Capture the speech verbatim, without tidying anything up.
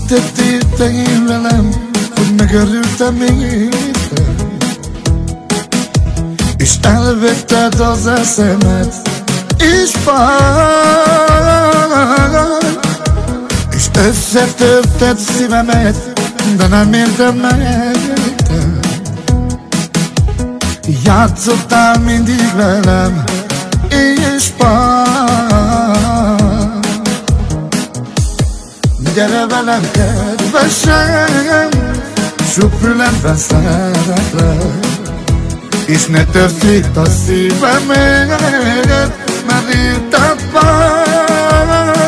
tettél én velem, hogy megörültem még egyszer, és elvetted az eszemet, és fáj, és összetörted szívemet, de nem értem meg. Játszottál mindig velem, és fáj. Gyere velem, kedvesem, sok fülemben szeretlek, és ne törd szét a szívemet, mert érted fáj.